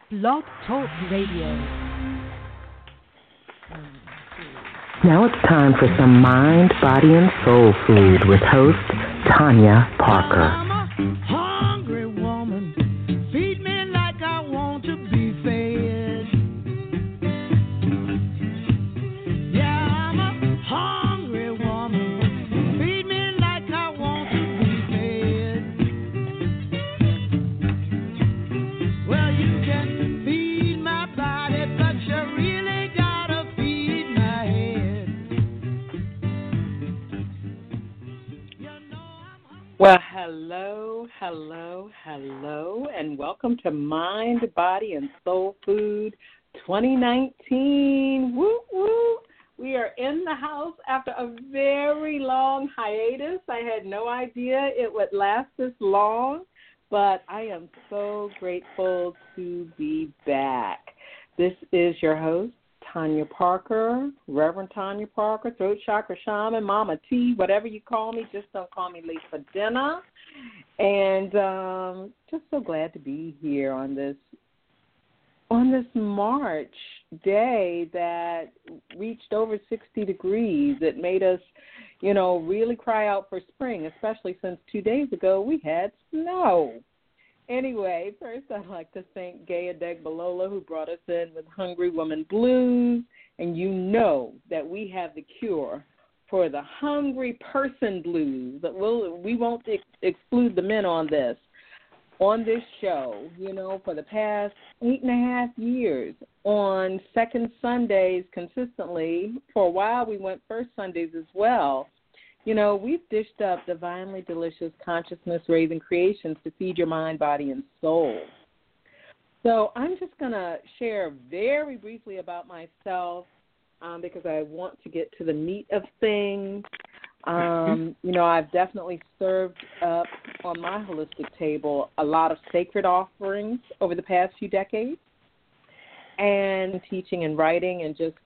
Blog Talk Radio. Now it's time for some mind, body, and soul food with host Tanya Parker. Hungry woman, feed me like I want to be fed. Yeah, I'm a hungry woman, feed me like I want to be fed. Well, you can feed my body, but you really gotta feed my head. Well, hello, and welcome to Mind, Body, and Soul Food 2019. Woo, woo. We are in the house after a very long hiatus. I had no idea it would last this long, but I am so grateful to be back. This is your host, Tanya Parker, Reverend Tanya Parker, Throat Chakra Shaman, Mama T, whatever you call me. Just don't call me late for dinner. And just so glad to be here on this March day that reached over 60 degrees. It made us, really cry out for spring, especially since 2 days ago we had snow. Anyway, first I'd like to thank Gaya Degbalola, who brought us in with Hungry Woman Blues. And you know that we have the cure for the hungry person blues. We won't exclude the men on this show. For the past 8.5 years on second Sundays consistently. For a while we went first Sundays as well. We've dished up divinely delicious consciousness-raising creations to feed your mind, body, and soul. So I'm just going to share very briefly about myself because I want to get to the meat of things. I've definitely served up on my holistic table a lot of sacred offerings over the past few decades, and teaching and writing and just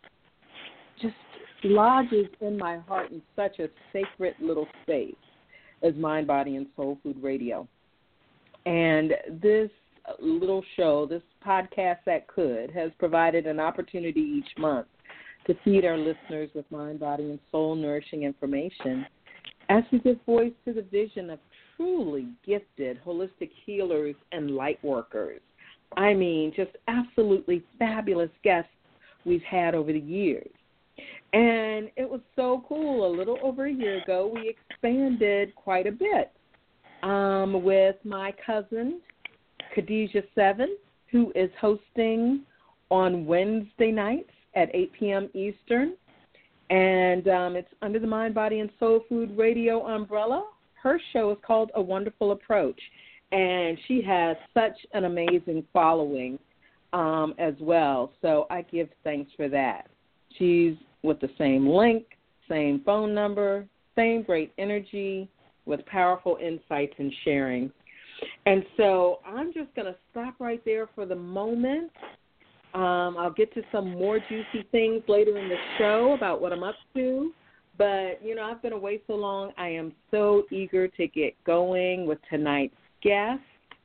lodges in my heart in such a sacred little space as Mind, Body, and Soul Food Radio. And this little show, this podcast that could, has provided an opportunity each month to feed our listeners with mind, body, and soul nourishing information as we give voice to the vision of truly gifted holistic healers and light workers. I mean, just absolutely fabulous guests we've had over the years. And it was so cool. A little over a year ago, we expanded quite a bit with my cousin, Khadijah Seven, who is hosting on Wednesday nights at 8 p.m. Eastern. And it's under the Mind, Body, and Soul Food Radio umbrella. Her show is called A Wonderful Approach. And she has such an amazing following as well. So I give thanks for that. She's with the same link, same phone number, same great energy with powerful insights and sharing. And so I'm just going to stop right there for the moment. I'll get to some more juicy things later in the show about what I'm up to. But, I've been away so long, I am so eager to get going with tonight's guest.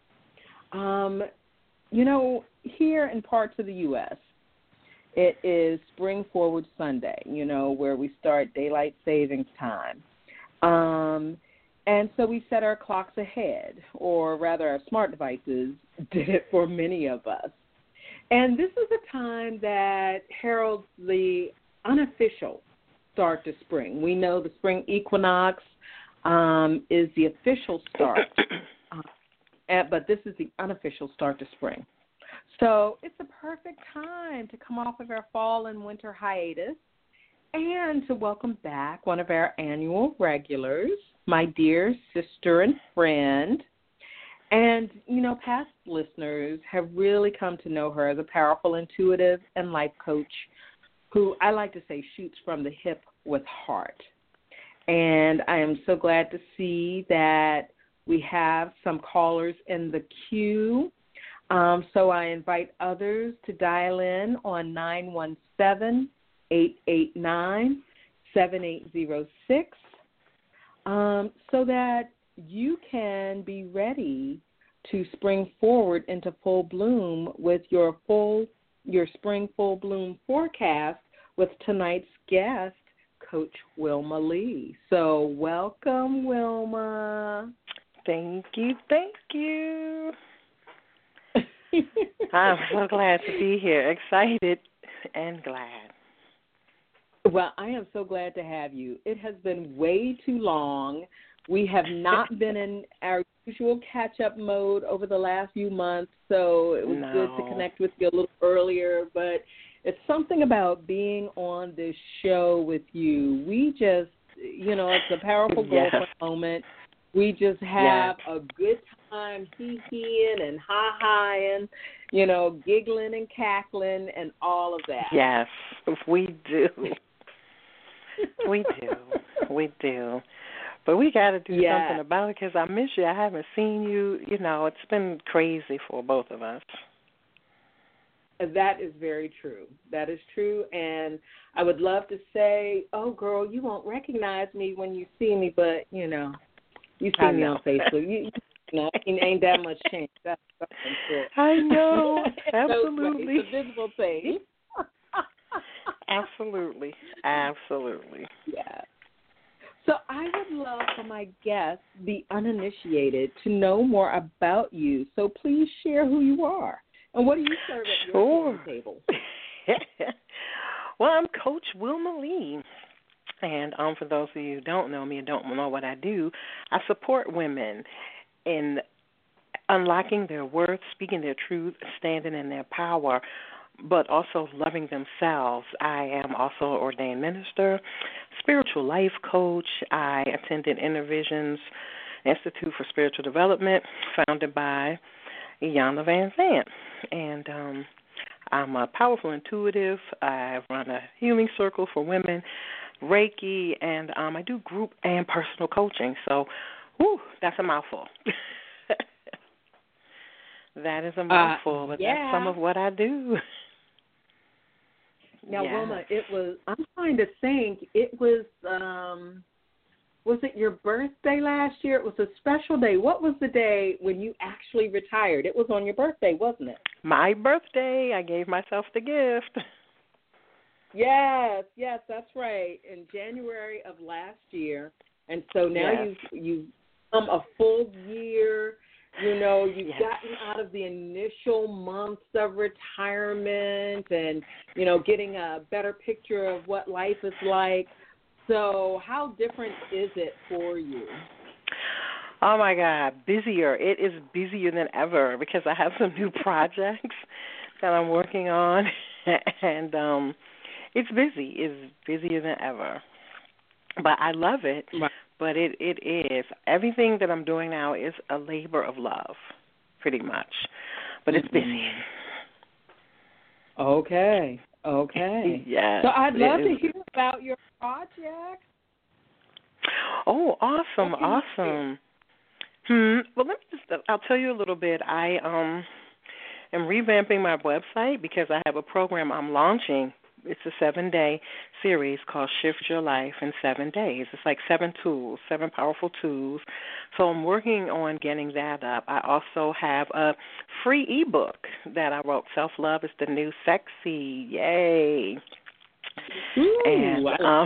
Here in parts of the U.S., it is Spring Forward Sunday, where we start daylight savings time. And so we set our clocks ahead, or rather our smart devices did it for many of us. And this is a time that heralds the unofficial start to spring. We know the spring equinox is the official start, but this is the unofficial start to spring. So it's a perfect time to come off of our fall and winter hiatus and to welcome back one of our annual regulars, my dear sister and friend. And, past listeners have really come to know her as a powerful, intuitive, and life coach who I like to say shoots from the hip with heart. And I am so glad to see that we have some callers in the queue. So I invite others to dial in on 917-889-7806 so that you can be ready to spring forward into full bloom with your spring full bloom forecast with tonight's guest, Coach Wilma Lee. So welcome, Wilma. Thank you. I'm so glad to be here, excited and glad. Well, I am so glad to have you. It has been way too long. We have not been in our usual catch-up mode over the last few months, so it was good to connect with you a little earlier, but it's something about being on this show with you. We just, it's a powerful girlfriend moment. We just have a good time hee-heeing and ha-haing, giggling and cackling and all of that. Yes, we do. We do. But we got to do something about it because I miss you. I haven't seen you. It's been crazy for both of us. That is very true. That is true. And I would love to say, oh, girl, you won't recognize me when you see me, but, you see me on Facebook. Ain't that much change. That's sure. I know. Absolutely. It's a visible thing. Absolutely. Yeah. So I would love for my guests, the uninitiated, to know more about you. So please share who you are. And what do you serve at your table? Well, I'm Coach Wilma Lee. And for those of you who don't know me and don't know what I do, I support women in unlocking their worth, speaking their truth, standing in their power, but also loving themselves. I am also an ordained minister, spiritual life coach. I attended InnerVisions Institute for Spiritual Development, founded by Iyanla Vanzant. And I'm a powerful intuitive. I run a healing circle for women, Reiki, and I do group and personal coaching. So, that's a mouthful. That is a mouthful, but that's some of what I do. Now, Wilma, I'm trying to think, it was it your birthday last year? It was a special day. What was the day when you actually retired? It was on your birthday, wasn't it? My birthday. I gave myself the gift. Yes, that's right. In January of last year. And so now you've come a full year. You've gotten out of the initial months of retirement and, getting a better picture of what life is like. So how different is it for you? Oh, my God, busier. It is busier than ever because I have some new projects that I'm working on, and it's busy. It's busier than ever. But I love it. Right. But it is. Everything that I'm doing now is a labor of love, pretty much. But it's busy. Okay. Yes. So I'd love to hear about your project. Oh, awesome. Well, I'll tell you a little bit. I am revamping my website because I have a program I'm launching. It's a 7-day series called Shift Your Life in 7 days. It's like 7 tools, 7 powerful tools. So I'm working on getting that up. I also have a free ebook that I wrote, Self-Love is the New Sexy. Yay. Ooh, and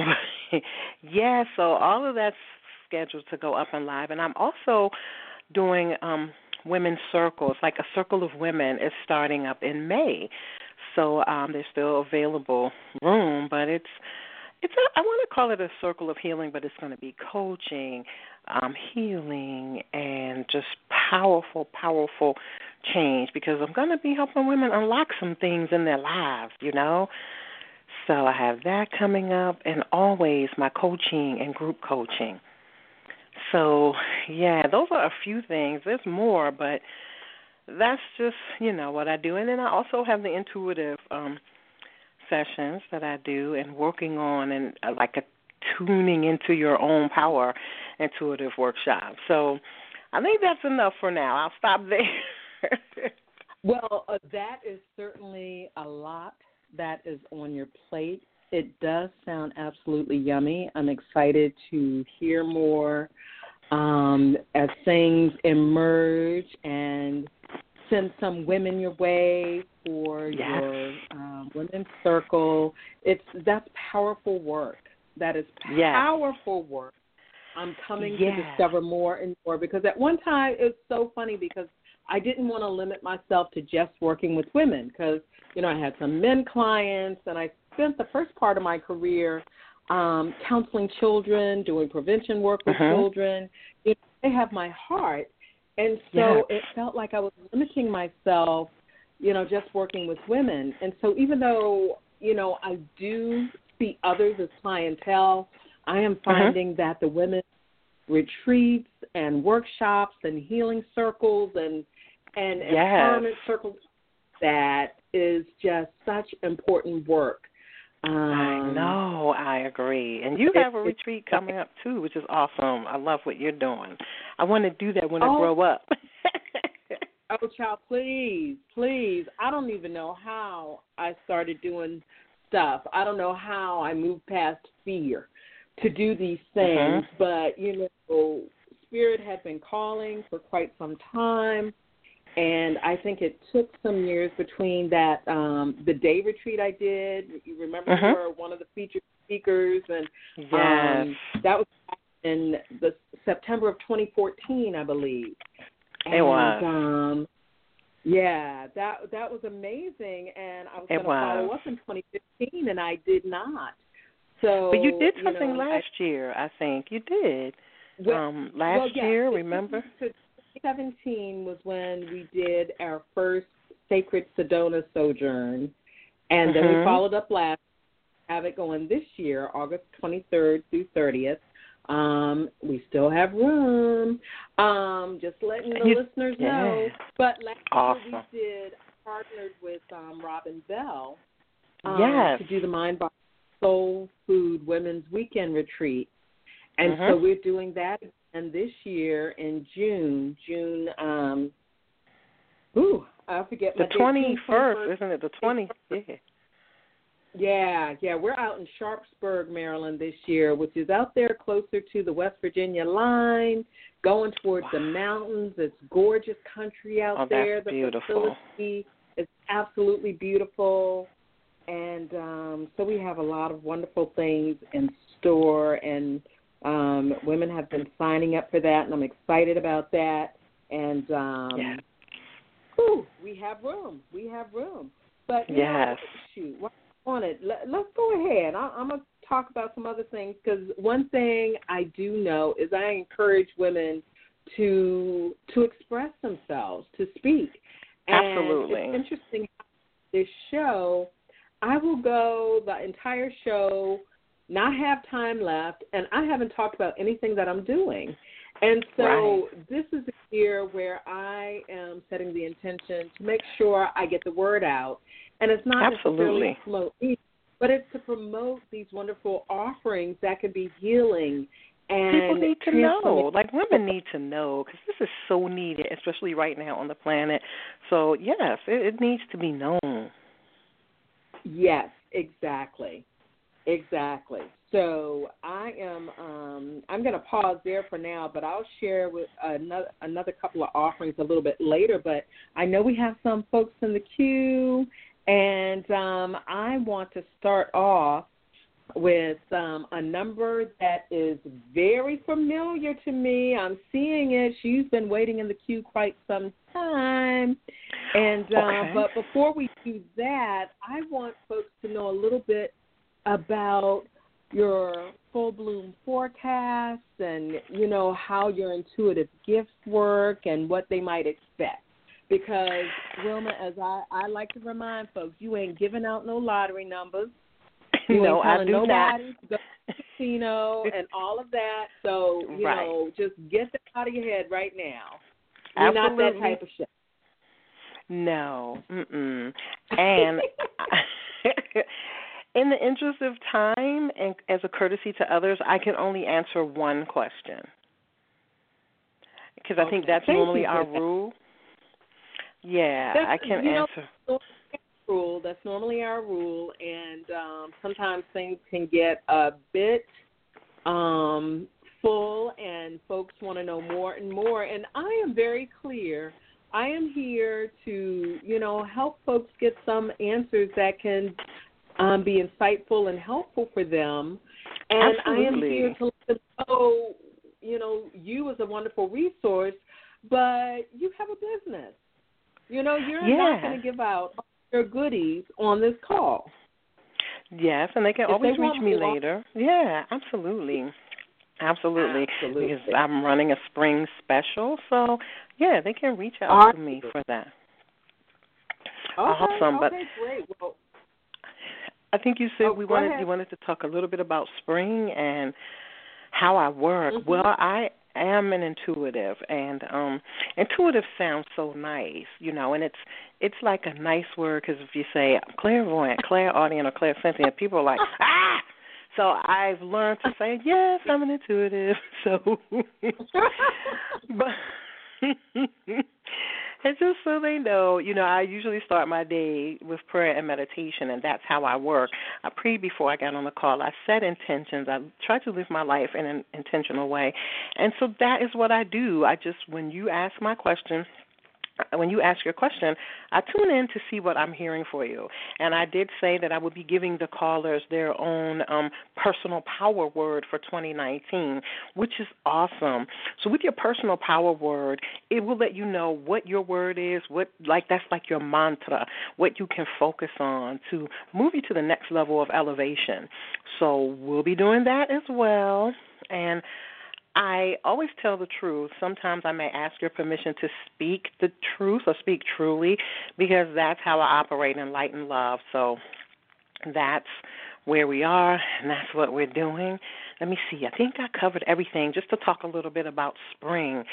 so all of that's scheduled to go up and live. And I'm also doing women's circles, like a circle of women is starting up in May. So there's still available room, but I want to call it a circle of healing, but it's going to be coaching, healing, and just powerful change because I'm going to be helping women unlock some things in their lives, So I have that coming up, and always my coaching and group coaching. So, those are a few things. There's more, but that's just, what I do. And then I also have the intuitive sessions that I do and working on and like a tuning into your own power intuitive workshop. So I think that's enough for now. I'll stop there. Well, that is certainly a lot that is on your plate. It does sound absolutely yummy. I'm excited to hear more. as things emerge, and send some women your way for your women's circle. That's powerful work. That is powerful work. I'm coming to discover more and more, because at one time it's so funny because I didn't want to limit myself to just working with women, because, I had some men clients, and I spent the first part of my career counseling children, doing prevention work with children. They have my heart. And so it felt like I was limiting myself, just working with women. And so even though, I do see others as clientele, I am finding that the women's retreats and workshops and healing circles and empowerment circles, that is just such important work. I know, I agree. And you have a retreat coming up, too, which is awesome. I love what you're doing. I want to do that when I grow up. Oh, child, please. I don't even know how I started doing stuff. I don't know how I moved past fear to do these things. But, Spirit had been calling for quite some time. And I think it took some years between that, the day retreat I did. You remember you were one of the featured speakers, and that was in the September of 2014, I believe. And, it was. That was amazing, and I was going to follow up in 2015, and I did not. So, but you did something last year, I think. You did. Last year, remember? 2017 was when we did our first Sacred Sedona sojourn, and then we followed up last year, have it going this year, August 23rd through 30th. We still have room. Just letting the listeners know. But last year we partnered with Robin Bell to do the Mind, Body, Soul Food Women's Weekend Retreat. And so we're doing that again this year in June. I forget the 21st, isn't it? The 20th. Yeah, we're out in Sharpsburg, Maryland this year, which is out there closer to the West Virginia line, going towards the mountains. It's gorgeous country out there. That's beautiful. Facility is absolutely beautiful. And so we have a lot of wonderful things in store, and women have been signing up for that, and I'm excited about that. And we have room. But, shoot, what I wanted, let's go ahead. I'm going to talk about some other things, because one thing I do know is I encourage women to express themselves, to speak. And absolutely. It's interesting how this show, I will go the entire show, not have time left, and I haven't talked about anything that I'm doing. And so this is a year where I am setting the intention to make sure I get the word out. And it's not necessarily to promote me, but it's to promote these wonderful offerings that can be healing. And people need to know. Like, women need to know, because this is so needed, especially right now on the planet. So, yes, it needs to be known. Yes, exactly. So I'm going to pause there for now, but I'll share with another couple of offerings a little bit later. But I know we have some folks in the queue, and I want to start off with a number that is very familiar to me. I'm seeing it. She's been waiting in the queue quite some time. And but before we do that, I want folks to know a little bit about your full bloom forecast, and how your intuitive gifts work and what they might expect. Because, Wilma, as I like to remind folks, you ain't giving out no lottery numbers. No, I do not. To go to the casino and all of that. So, you know, just get that out of your head right now. You're not that type of show. No. Mm-mm. And in the interest of time and as a courtesy to others, I can only answer one question. Because I think that's normally our rule. Yeah, I can answer. That's normally our rule, and sometimes things can get a bit full and folks want to know more and more. And I am very clear. I am here to, help folks get some answers that can be insightful and helpful for them. And Absolutely. I am here to let them know, you is a wonderful resource, but you have a business. You're not going to give out your goodies on this call. Yes, and they can always reach me later. Yeah, absolutely. Because I'm running a spring special, so yeah, they can reach out to me for that. Awesome, but great. Well, I think you said you ahead. wanted to talk a little bit about spring and how I work. Mm-hmm. Well, I am an intuitive, and intuitive sounds so nice, and it's like a nice word because if you say clairvoyant, clairaudient, or clairsentient, people are like, ah! So I've learned to say, yes, I'm an intuitive. So, but and just so they know, I usually start my day with prayer and meditation, and that's how I work. I prayed before I got on the call. I set intentions. I try to live my life in an intentional way. And so that is what I do. When you ask your question, I tune in to see what I'm hearing for you. And I did say that I would be giving the callers their own personal power word for 2019, which is awesome. So with your personal power word, it will let you know what your word is, that's like your mantra, what you can focus on to move you to the next level of elevation. So we'll be doing that as well. And I always tell the truth. Sometimes I may ask your permission to speak the truth or speak truly because that's how I operate in light and love. So that's where we are, and that's what we're doing. Let me see. I think I covered everything. Just to talk a little bit about spring,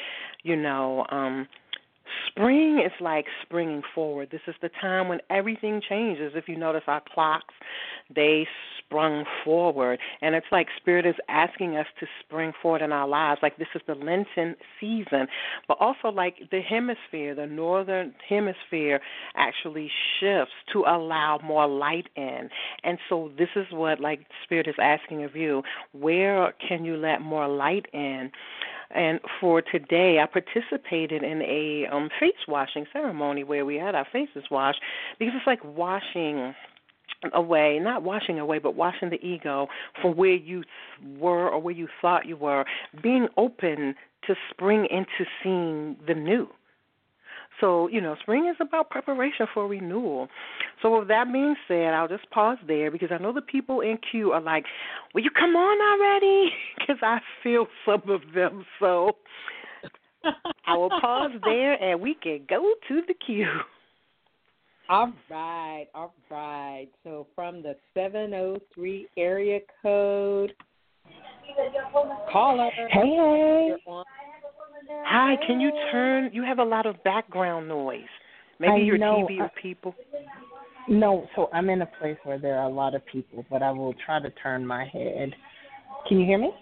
spring is like springing forward. This is the time when everything changes. If you notice our clocks, they sprung forward. And it's like Spirit is asking us to spring forward in our lives. Like this is the Lenten season. But also like the hemisphere, the northern hemisphere actually shifts to allow more light in. And so this is what like Spirit is asking of you. Where can you let more light in? And for today, I participated in a face washing ceremony where we had our faces washed because it's like washing away, not washing away, but washing the ego from where you were or where you thought you were, being open to spring into seeing the new. So, spring is about preparation for renewal. So with that being said, I'll just pause there because I know the people in queue are like, will you come on already? Because I feel some of them. So I will pause there and we can go to the queue. All right. So from the 703 area code, caller. Hey. Hi, can you turn? You have a lot of background noise. Maybe your TV or people. No, so I'm in a place where there are a lot of people, but I will try to turn my head. Can you hear me?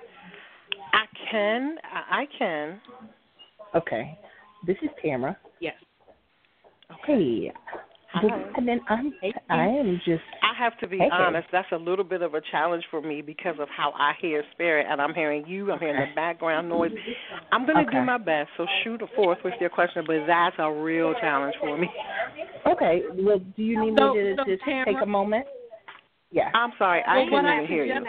I can. Okay. This is Tamara. Yes. Okay. Hey. And then I am just. I have to be honest. That's a little bit of a challenge for me because of how I hear Spirit, and I'm hearing you. I'm hearing the background noise. I'm going to do my best. So shoot forth with your question, but that's a real challenge for me. Okay. Well, do you need me to just take a moment? Yeah. I'm sorry. I couldn't even hear you.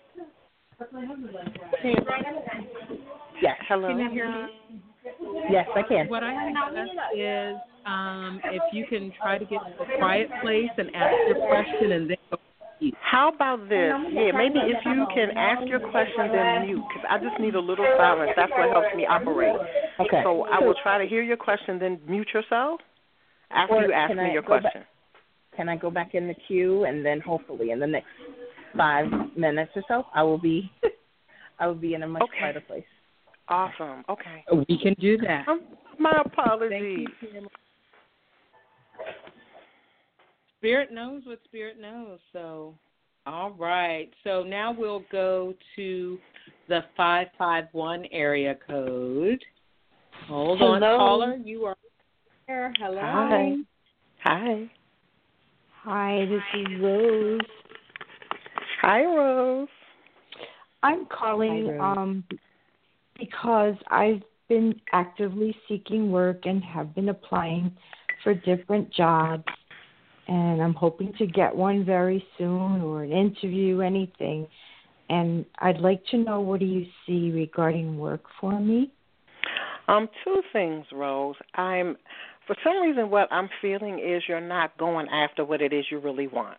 Yes. Hello. Can you hear me? Yes, I can. What I suggest is if you can try to get to a quiet place and ask your question and then go. How about this? Yeah, maybe if you can ask your question then mute, because I just need a little silence. That's what helps me operate. Okay. So I will try to hear your question, then mute yourself after you ask me your question. Can I go back in the queue and then hopefully in the next 5 minutes or so I will be in a much quieter place. Awesome. Okay. We can do that. My apologies. Thank you. Spirit knows what Spirit knows. So, all right. So now we'll go to the 551 area code. Hold on, caller. You are there. Hello. Hi. Hi, this is Rose. Hi, Rose. I'm calling because I've been actively seeking work and have been applying for different jobs, and I'm hoping to get one very soon or an interview, anything. And I'd like to know, what do you see regarding work for me? Two things, Rose. For some reason, what I'm feeling is you're not going after what it is you really want.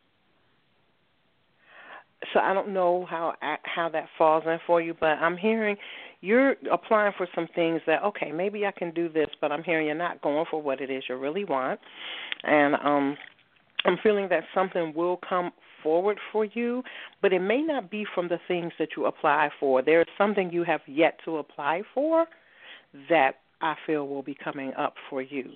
So I don't know how that falls in for you, but I'm hearing you're applying for some things that, okay, maybe I can do this, but I'm hearing you're not going for what it is you really want. And I'm feeling that something will come forward for you, but it may not be from the things that you apply for. There is something you have yet to apply for that I feel will be coming up for you.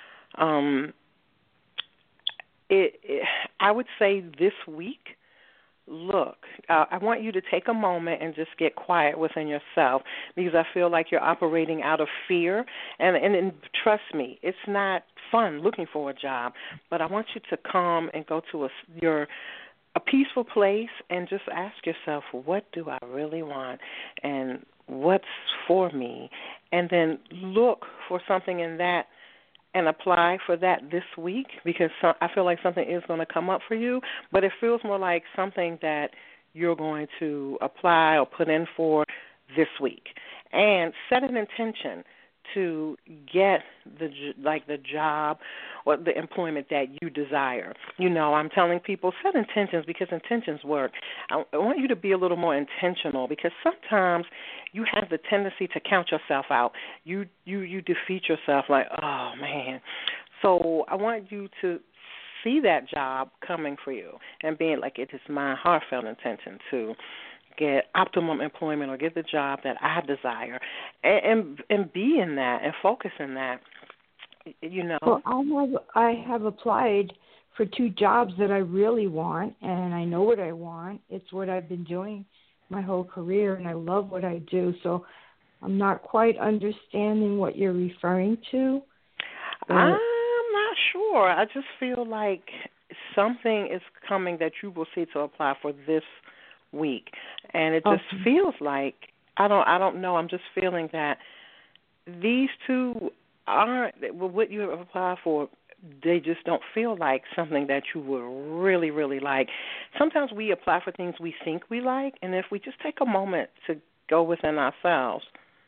I would say this week, look, I want you to take a moment and just get quiet within yourself, because I feel like you're operating out of fear. And trust me, it's not fun looking for a job, but I want you to come and go to a peaceful place and just ask yourself, what do I really want and what's for me? And then look for something in that and apply for that this week, because I feel like something is going to come up for you, but it feels more like something that you're going to apply or put in for this week. And set an intention to get the job or the employment that you desire. You know, I'm telling people, set intentions, because intentions work. I want you to be a little more intentional, because sometimes you have the tendency to count yourself out. You defeat yourself like, oh, man. So I want you to see that job coming for you and being like, it is my heartfelt intention to get optimum employment or get the job that I desire, and be in that and focus in that, you know. Well, I have applied for 2 jobs that I really want, and I know what I want. It's what I've been doing my whole career, and I love what I do. So I'm not quite understanding what you're referring to. I'm not sure. I just feel like something is coming that you will see to apply for this week, and it just feels like I don't know. I'm just feeling that these 2 aren't what you have applied for. They just don't feel like something that you would really, really like. Sometimes we apply for things we think we like, and if we just take a moment to go within ourselves,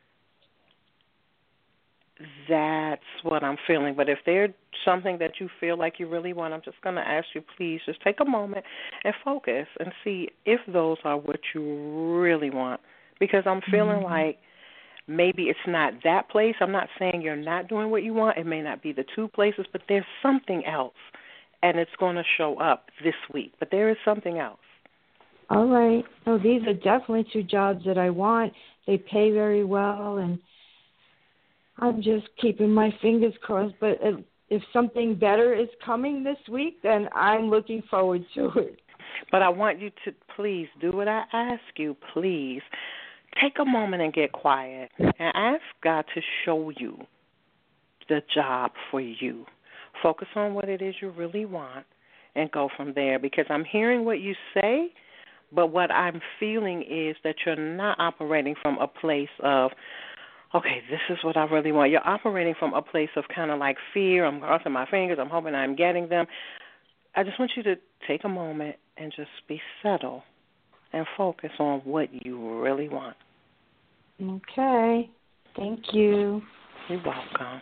that's what I'm feeling. But if there's something that you feel like you really want, I'm just going to ask you, please just take a moment and focus and see if those are what you really want. Because I'm feeling like maybe it's not that place. I'm not saying you're not doing what you want. It may not be the 2 places, but there's something else, and it's going to show up this week. But there is something else. All right. No, these are definitely 2 jobs that I want. They pay very well, and I'm just keeping my fingers crossed. But if something better is coming this week, then I'm looking forward to it. But I want you to please do what I ask you. Please take a moment and get quiet and ask God to show you the job for you. Focus on what it is you really want and go from there, because I'm hearing what you say, but what I'm feeling is that you're not operating from a place of, okay, this is what I really want. You're operating from a place of kind of like fear. I'm crossing my fingers. I'm hoping I'm getting them. I just want you to take a moment and just be settled and focus on what you really want. Okay. Thank you. You're welcome.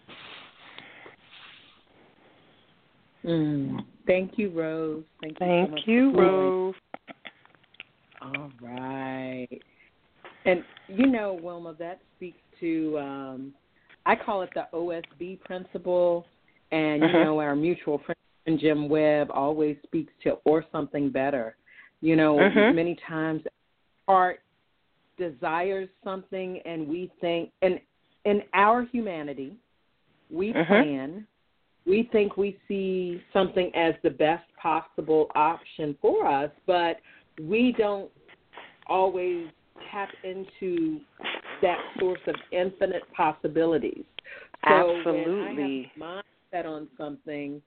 Thank you, Rose. Thank you so much, Rose. All right. And, you know, Wilma, that speaks to, I call it the OSB principle, and, you know, our mutual friend Jim Webb always speaks to or something better. You know, many times art desires something, and we think, and in our humanity, we plan, we think we see something as the best possible option for us, but we don't always tap into that source of infinite possibilities. So Absolutely. when I have a mindset on something,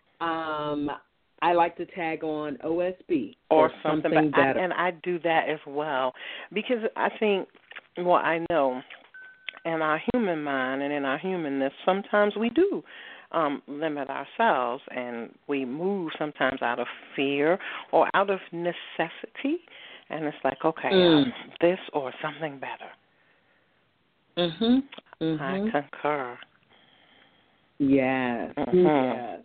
I like to tag on OSB or something better. And I do that as well, because I think Well, I know in our human mind and in our humanness, sometimes we do limit ourselves, and we move sometimes out of fear or out of necessity. And it's like, okay, this or something better. I concur. Yes. Yes.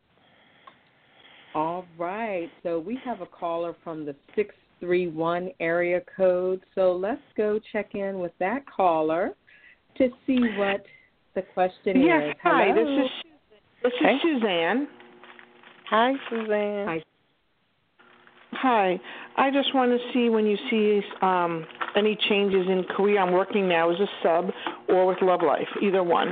All right. So we have a caller from the 631 area code. So let's go check in with that caller to see what the question yes, is. Hi, Hello. this is Suzanne. Hi, Suzanne. Hi. Hi. I just want to see when you see any changes in career. I'm working now as a sub or with Love Life, either one.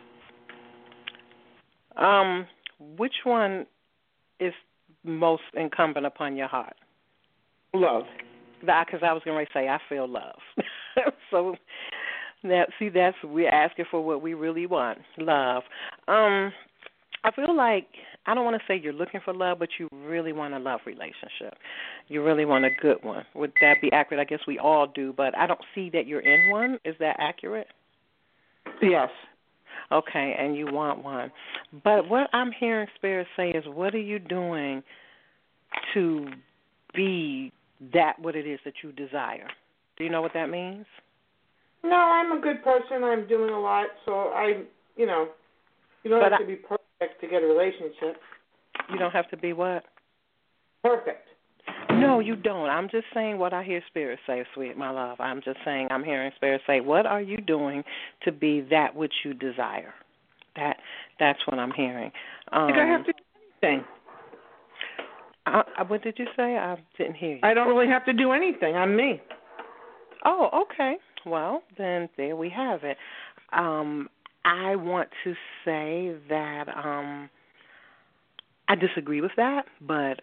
Which one is most incumbent upon your heart? Love. Because I was going to say I feel love. So that's we're asking for what we really want, love. I feel like I don't want to say you're looking for love, but you really want a love relationship. You really want a good one. Would that be accurate? I guess we all do, but I don't see that you're in one. Is that accurate? Yes. Okay, and you want one. But what I'm hearing Spirit say is, what are you doing to be that what it is that you desire? Do you know what that means? No, I'm a good person. I'm doing a lot, so you don't have to be perfect to get a relationship. You don't have to be what? Perfect. No, you don't. I'm just saying what I hear Spirit say, sweet, my love. I'm just saying I'm hearing Spirit say, what are you doing to be that which you desire? That's what I'm hearing. I think I have to do anything. What did you say? I didn't hear you. I don't really have to do anything. I'm me. Oh, okay. Well, then there we have it. I want to say that I disagree with that, but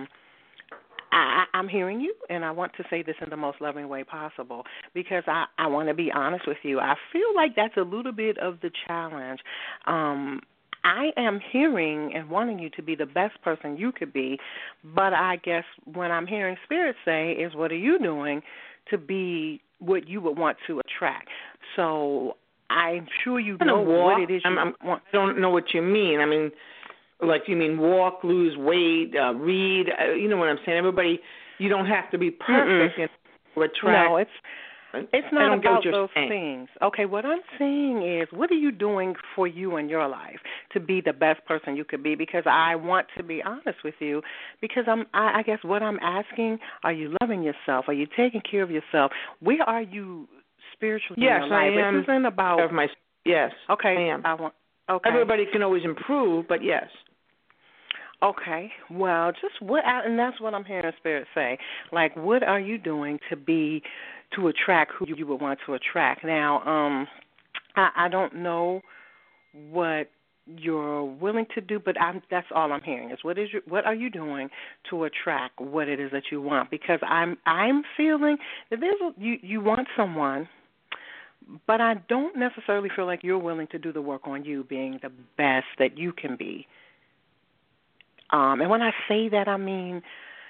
I'm hearing you, and I want to say this in the most loving way possible because I want to be honest with you. I feel like that's a little bit of the challenge. I am hearing and wanting you to be the best person you could be, but I guess when I'm hearing Spirit say is, what are you doing to be what you would want to attract? So I'm sure you know what it is you want. I don't know what you mean. I mean, like you mean walk, lose weight, read. You know what I'm saying? Everybody, you don't have to be perfect to attract. No, it's not about those things. Okay, what I'm saying is, what are you doing for you in your life to be the best person you could be? Because I want to be honest with you. Because I guess what I'm asking: are you loving yourself? Are you taking care of yourself? Where are you spiritually in your life? I am. This isn't about Yes. Okay. I am. Okay. Everybody can always improve, but yes. Okay. Well, and that's what I'm hearing Spirit say. Like, what are you doing to attract who you would want to attract? Now, I don't know what you're willing to do, but that's all I'm hearing is what are you doing to attract what it is that you want? Because I'm feeling that you want someone, but I don't necessarily feel like you're willing to do the work on you being the best that you can be. And when I say that, I mean,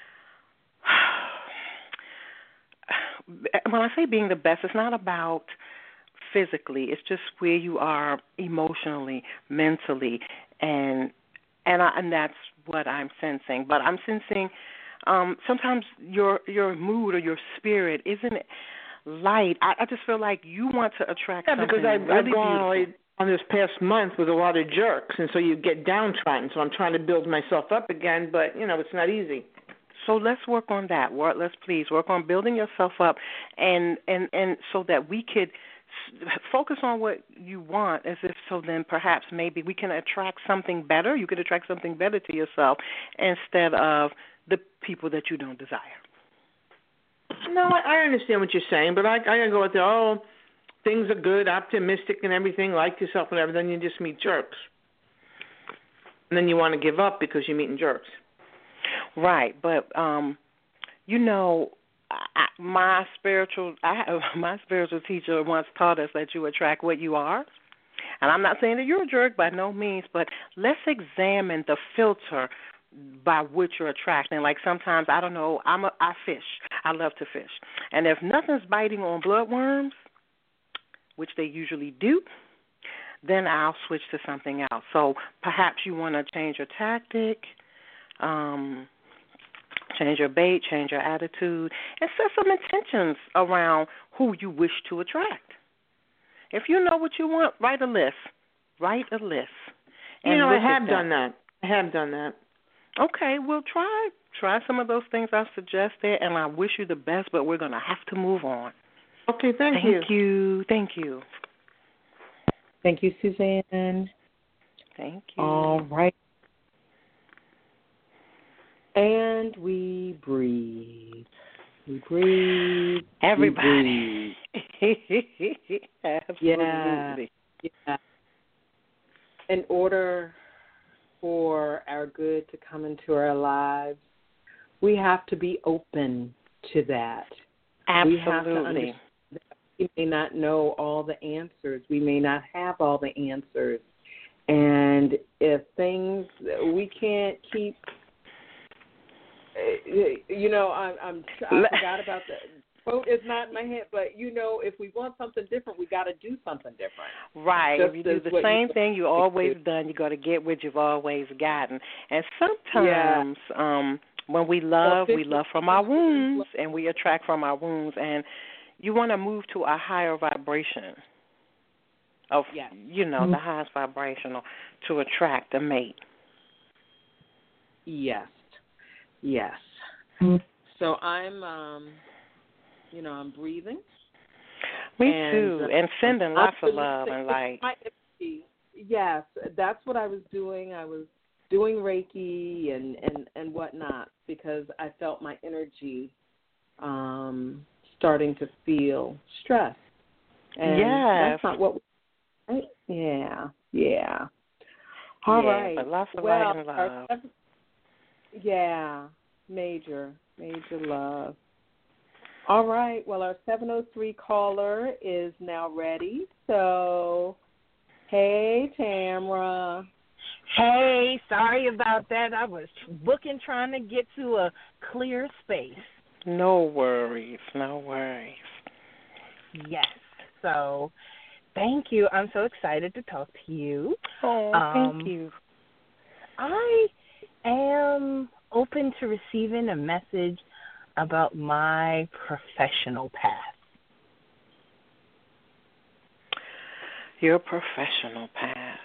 when I say being the best, it's not about physically. It's just where you are emotionally, mentally, and that's what I'm sensing. But I'm sensing sometimes your mood or your spirit isn't light. I just feel like you want to attract something because I've really gone beautiful. On this past month with a lot of jerks, and so you get downtrodden. So I'm trying to build myself up again, but, it's not easy. So let's work on that. Let's please work on building yourself up and so that we could focus on what you want so then perhaps maybe we can attract something better. You could attract something better to yourself instead of the people that you don't desire. No, I understand what you're saying, but I gotta go out there, things are good, optimistic and everything, like yourself and everything, then you just meet jerks. And then you want to give up because you're meeting jerks. Right, but my spiritual teacher once taught us that you attract what you are. And I'm not saying that you're a jerk by no means, but let's examine the filter by which you're attracting. Like sometimes, I don't know, I fish. I love to fish. And if nothing's biting on bloodworms, which they usually do, then I'll switch to something else. So perhaps you want to change your tactic, change your bait, change your attitude, and set some intentions around who you wish to attract. If you know what you want, write a list. Write a list. And I have done that. I have done that. Okay, well, try some of those things I suggested, and I wish you the best, but we're going to have to move on. Okay, thank you. Thank you. Thank you, Suzanne. Thank you. All right. And we breathe. We breathe. Everybody. We breathe. Absolutely. Yeah. In order for our good to come into our lives, we have to be open to that. Absolutely. We have to understand that we may not know all the answers. We may not have all the answers. And if things, we can't keep, I forgot about the quote. It's not in my head, but if we want something different, we got to do something different. Right. Just if you do the same thing you always done, you got to get what you've always gotten. And sometimes when we love from our wounds, and we attract from our wounds. And you want to move to a higher vibration of, the highest vibrational to attract a mate. Yes. So I'm, I'm breathing. Me too, and sending lots of love and light. Yes, that's what I was doing. I was doing Reiki and whatnot because I felt my energy starting to feel stress. And that's not what we, right? Yeah. All right. But lots of light and love. Major love. All right. Well, our 703 caller is now ready. So, hey, Tamra. Hey, sorry about that. I was trying to get to a clear space. No worries. Yes. So, thank you. I'm so excited to talk to you. Oh, thank you. I am open to receiving a message about my professional path. Your professional path.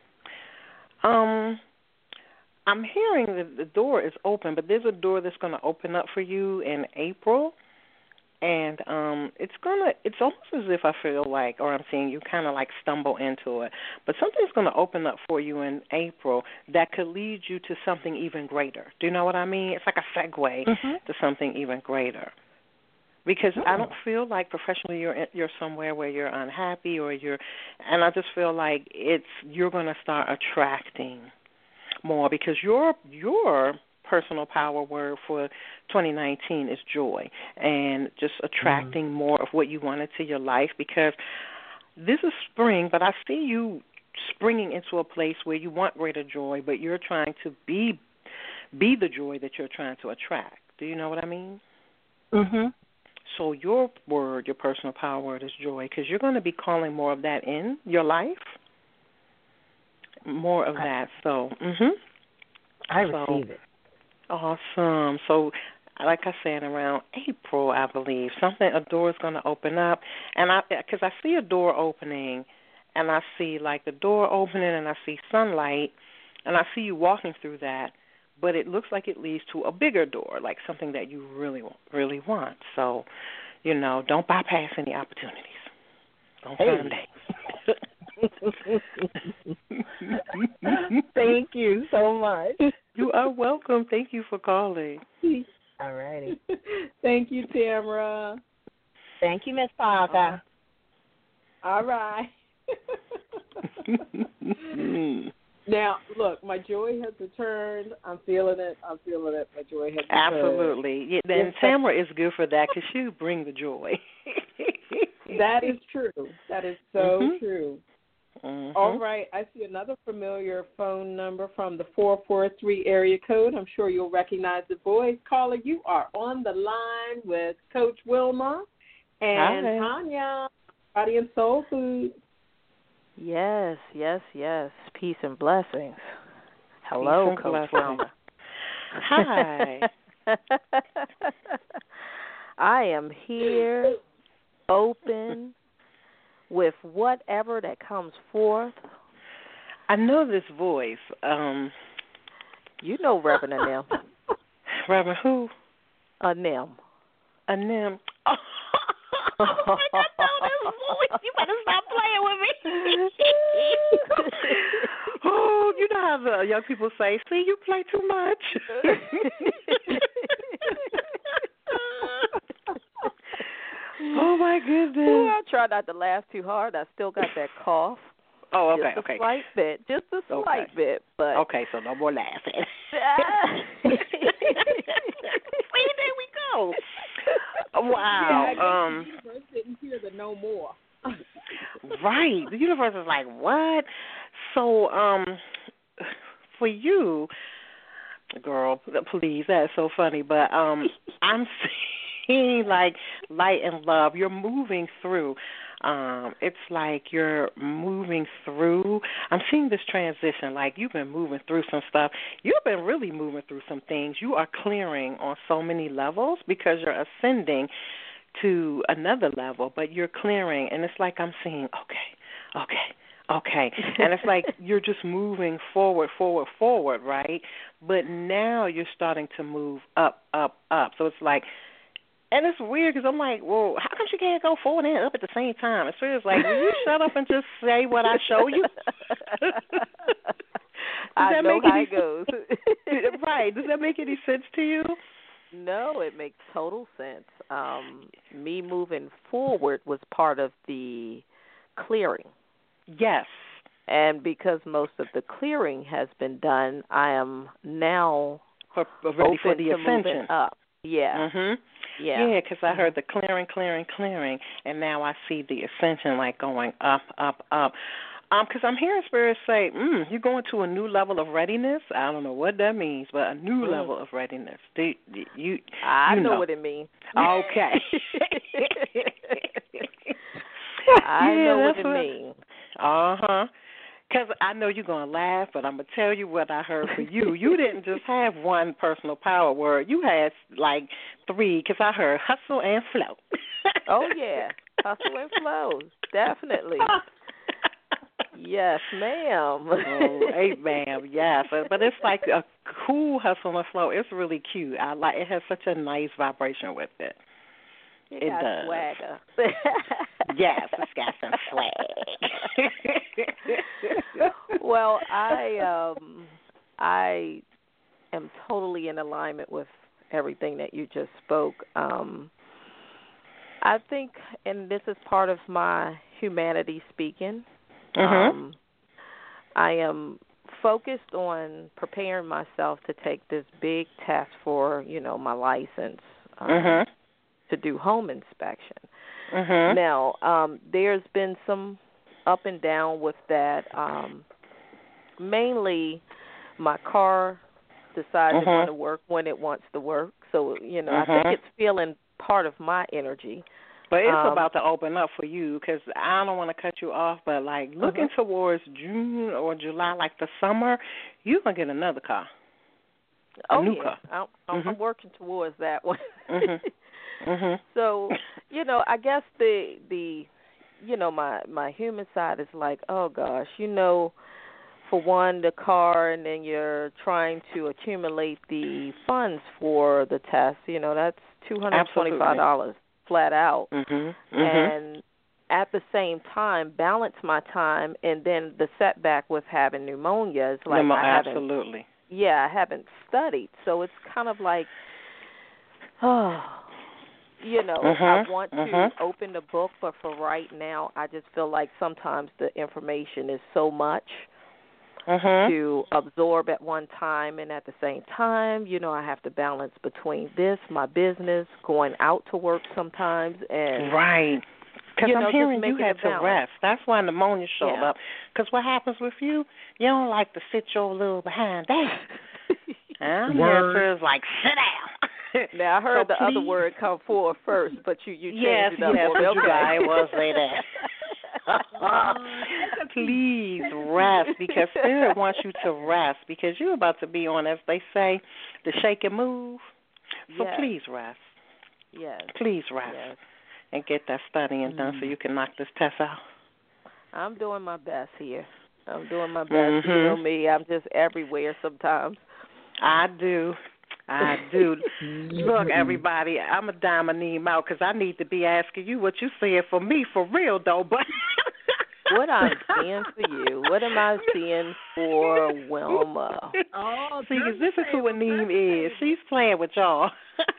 I'm hearing that the door is open, but there's a door that's going to open up for you in April. And it's almost as if I feel like, or I'm seeing you kind of like stumble into it. But something's going to open up for you in April that could lead you to something even greater. Do you know what I mean? It's like a segue to something even greater. Because I don't feel like professionally you're somewhere where you're unhappy and I just feel like you're going to start attracting more because your personal power word for 2019 is joy, and just attracting more of what you want into your life, because this is spring, but I see you springing into a place where you want greater joy, but you're trying to be the joy that you're trying to attract. Do you know what I mean? Mhm. So your word, your personal power word is joy, because you're going to be calling more of that in your life, more of that. So, I receive it. Awesome. So, like I said, around April, I believe, a door is going to open up, and because I see a door opening, and I see like the door opening, and I see sunlight, and I see you walking through that, but it looks like it leads to a bigger door, like something that you really, really want. So, don't bypass any opportunities. Don't turn them down. Thank you so much. You are welcome. Thank you for calling. All righty. Thank you, Tamara. Thank you, Miss Parker. All right. Now, look, my joy has returned. I'm feeling it. My joy has returned. Absolutely. Yeah, then Tamara is good for that because she brings the joy. That is true. That is so true. Mm-hmm. All right. I see another familiar phone number from the 443 area code. I'm sure you'll recognize the voice. Caller, you are on the line with Coach Wilma and Hi. Tanya. Body and Soul Food. Yes, yes, yes. Peace and blessings. Hello, Peace and Coach blessings. Rona. Hi. I am here, open, with whatever that comes forth. I know this voice. You know Reverend Anem. Reverend who? Anem. Anem. Oh, I know this voice. You better stop playing with me. Oh, you know how the young people say, see, you play too much. Oh, my goodness. Well, I try not to laugh too hard. I still got that cough. Oh, okay, just okay. A slight bit. Just a slight bit. But okay, so no more laughing. See, there we go. Wow. Yeah, the universe didn't hear the no more. Right. The universe is like, what? So, for you, girl, please, that's so funny, but I'm seeing like light and love. You're moving through. It's like you're moving through. I'm seeing this transition, like you've been moving through some stuff. You've been really moving through some things. You are clearing on so many levels because you're ascending to another level, but you're clearing, and it's like I'm seeing, okay. And it's like you're just moving forward, right? But now you're starting to move up. So it's like, and it's weird because I'm like, well, how come you can't go forward and up at the same time? It's weird. It's like, will you shut up and just say what I show you? I know how it goes. Right. Does that make any sense to you? No, it makes total sense. Me moving forward was part of the clearing. Yes. And because most of the clearing has been done, I am now ready for the ascension. Up. Yeah. Mhm. Yeah, because I heard the clearing, and now I see the ascension like going up. Because I'm hearing Spirit say, you're going to a new level of readiness. I don't know what that means, but a new level of readiness. I know what it means. Okay. I know what it means. Uh-huh. Because I know you're going to laugh, but I'm going to tell you what I heard for you. You didn't just have one personal power word. You had like 3, because I heard hustle and flow. Oh, yeah. Hustle and flow. Definitely. Yes, ma'am. Oh, hey, ma'am, yes. But it's like a cool hustle and flow. It's really cute. I like it. Has such a nice vibration with it. It does. Swagger. Yes, it's got some swag. Well, I am totally in alignment with everything that you just spoke. I think, and this is part of my humanity speaking, I am focused on preparing myself to take this big test for, my license to do home inspection. Now, there's been some up and down with that. Mainly, my car decides it's going to work when it wants to work. So, I think it's feeling part of my energy. But it's about to open up for you, because I don't want to cut you off, but like looking towards June or July, like the summer, you're going to get another car. A new car. I'm working towards that one. So, I guess the my human side is like, oh gosh, for one, the car, and then you're trying to accumulate the funds for the test. That's $225 flat out. And at the same time, balance my time, and then the setback with having pneumonia is like I haven't studied. So it's kind of like, I want to open the book, but for right now, I just feel like sometimes the information is so much to absorb at one time, and at the same time, I have to balance between this, my business, going out to work sometimes, and because I'm hearing you had to rest. That's why pneumonia showed up. Because what happens with you, you don't like to sit your little behind down. It's like, sit down. Now, I heard the other word come forward first, but you changed it up. Yes, you guys will say that. Please rest, because Spirit wants you to rest, because you're about to be on, as they say, the shake and move. So Yes. please rest. Yes. Please rest. Yes. And get that studying done so you can knock this test out. I'm doing my best here. I'm doing my best. You know me. I'm just everywhere sometimes. I do. Look, everybody, I'm a dime and need out, because I need to be asking you what you saying for me, for real, though. But what I'm seeing for you, what am I seeing for Wilma? Oh, see, 'cause this is who Aneem is. She's playing with y'all.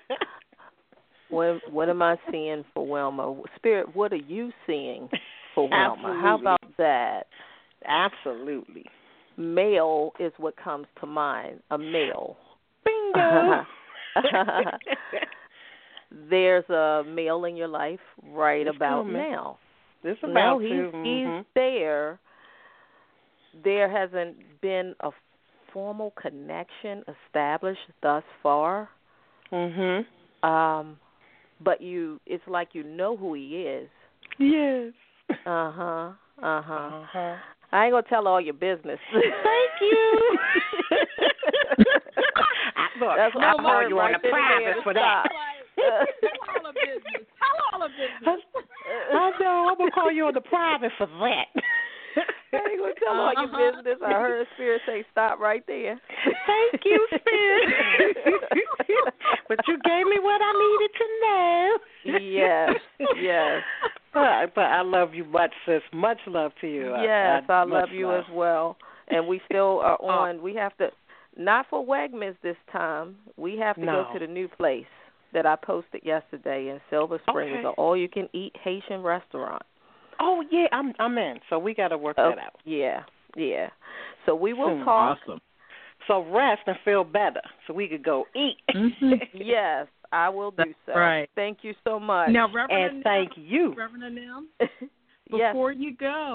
What am I seeing for Wilma? Spirit, what are you seeing for Wilma? Absolutely. How about that? Absolutely. Male is what comes to mind. A male. Bingo. There's a male in your life right It's about coming. now. This about No, to. he's there. There hasn't been a formal connection established thus far. But it's like you know who he is. Yes. I ain't gonna tell all your business. Thank you. Look, I'll call you on the private for that. Tell all the business. I know. I'm gonna call you on the private for that. I ain't gonna tell all your business. I heard Spirit say stop right there. Thank you, Spirit. But you gave me what I needed to know. Yes. But I love you much, sis. Much love to you. Yes, I love you as well. And we still are on. We have to, not for Wegmans this time. We have to go to the new place that I posted yesterday in Silver Spring. It's an all-you-can-eat Haitian restaurant. Oh, yeah, I'm in. So we got to work that out. Yeah. So we will talk. Awesome. So rest and feel better so we could go eat. Yes, I will do so. Right. Thank you so much. Now, Reverend and thank you. Reverend Anem, yes. before you